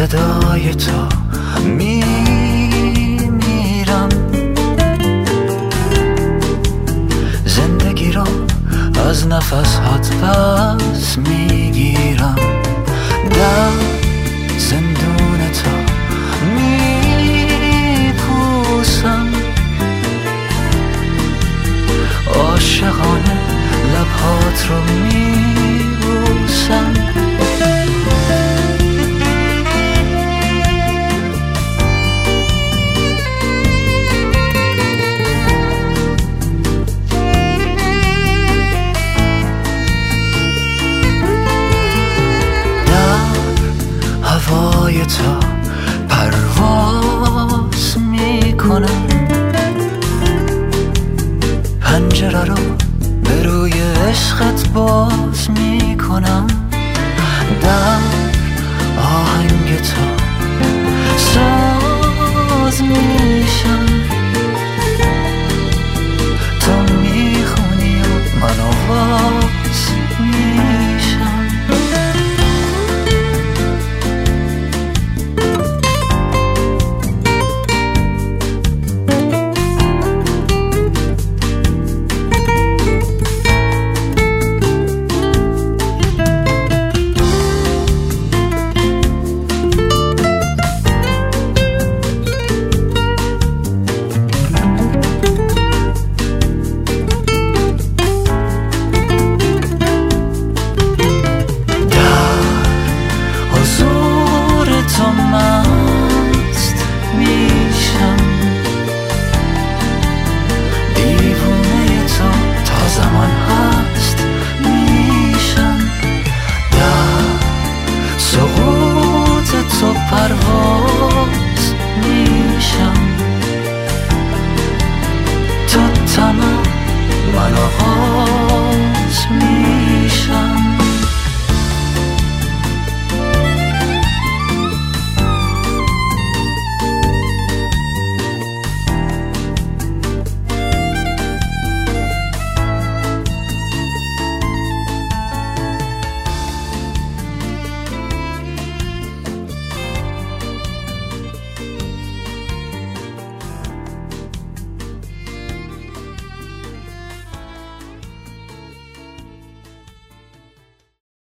صدای تو میمیرم، زندگی رو از نفس هات پس میگیرم، در زندون تو میپوسم، عاشقانه لبهات رو میبوسم. هوای تو پرواز میکنم، پنجره رو به روی عشقت باز میکنم، در آهنگ تو ساز میکنم.